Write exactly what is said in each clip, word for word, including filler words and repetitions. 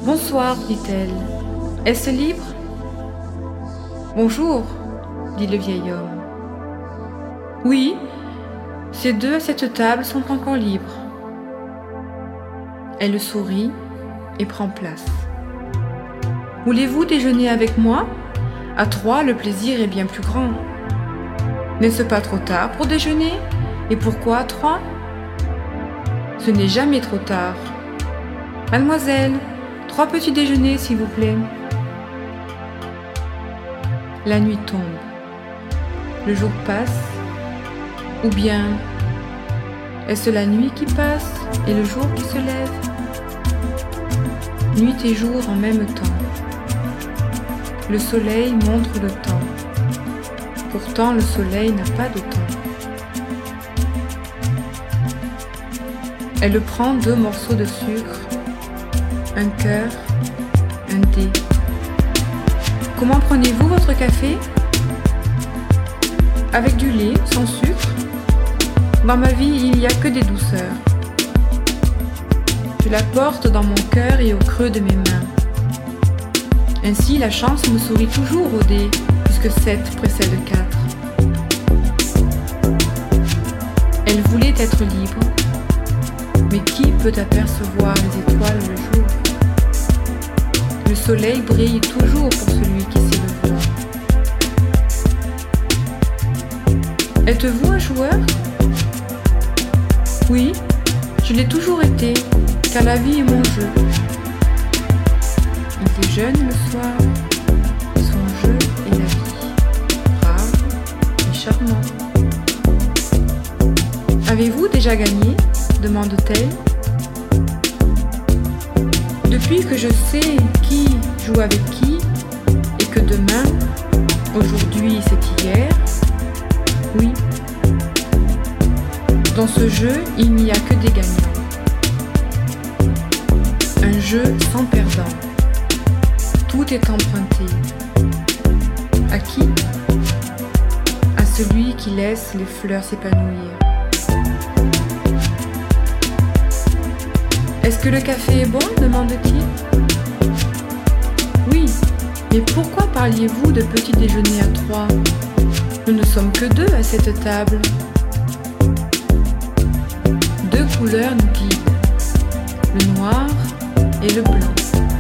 Bonsoir, dit-elle. Est-ce libre ? Bonjour, dit le vieil homme. Oui, ces deux à cette table sont encore libres. Elle sourit et prend place. Voulez-vous déjeuner avec moi ? À trois, le plaisir est bien plus grand. N'est-ce pas trop tard pour déjeuner ? Et pourquoi à trois ? Ce n'est jamais trop tard. Mademoiselle, trois petits déjeuners, s'il vous plaît. La nuit tombe. Le jour passe. Ou bien, est-ce la nuit qui passe et le jour qui se lève ? Nuit et jour en même temps. Le soleil montre le temps. Pourtant, le soleil n'a pas de temps. Elle prend deux morceaux de sucre, un cœur, un dé. Comment prenez-vous votre café ? Avec du lait, sans sucre ? Dans ma vie, il n'y a que des douceurs. Je la porte dans mon cœur et au creux de mes mains. Ainsi, la chance me sourit toujours au dé, puisque sept précède quatre. Elle voulait être libre, mais qui peut apercevoir les étoiles le jour ? Le soleil brille toujours pour celui qui sait le voir. Êtes-vous un joueur ? Oui, je l'ai toujours été, car la vie est mon jeu. Il déjeune le soir, son jeu est la vie, brave et charmant. Avez-vous déjà gagné ? Demande-t-elle. Depuis que je sais qui joue avec qui et que demain, aujourd'hui c'est hier, oui. Dans ce jeu, il n'y a que des gagnants. Un jeu sans perdant. Tout est emprunté. À qui ? À celui qui laisse les fleurs s'épanouir. Est-ce que le café est bon ? Demande-t-il. Oui, mais pourquoi parliez-vous de petit déjeuner à trois ? Nous ne sommes que deux à cette table. Deux couleurs nous guident, le noir et le blanc.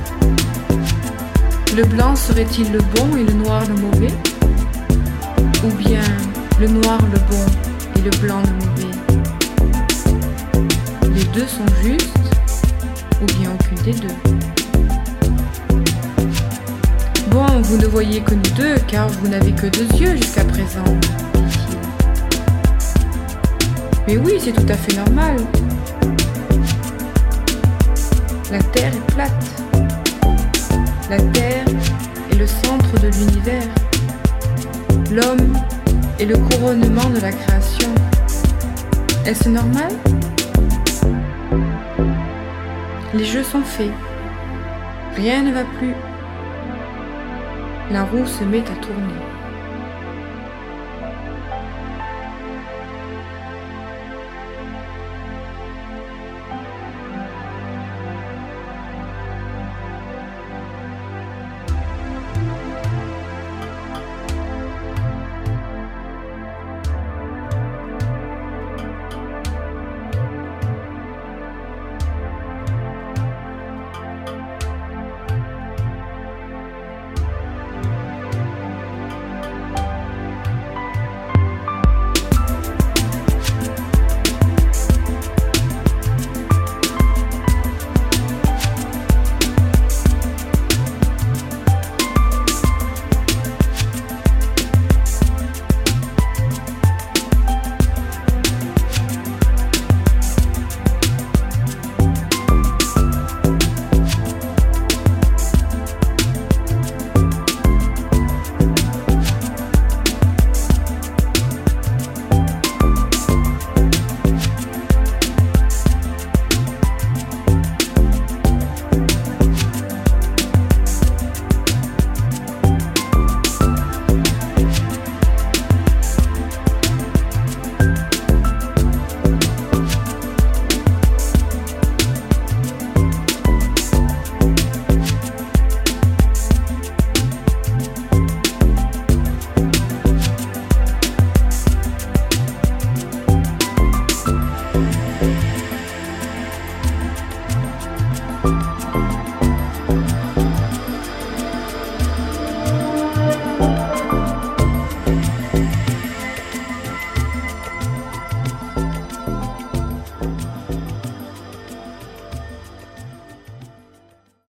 Le blanc serait-il le bon et le noir le mauvais ? Ou bien le noir le bon et le blanc le mauvais ? Les deux sont justes ? Ou bien aucune des deux. Bon, vous ne voyez que nous deux, car vous n'avez que deux yeux jusqu'à présent, dit-il. Mais oui, c'est tout à fait normal. La Terre est plate. La Terre est le centre de l'univers. L'homme est le couronnement de la création. Est-ce normal ? Les jeux sont faits. Rien ne va plus. La roue se met à tourner.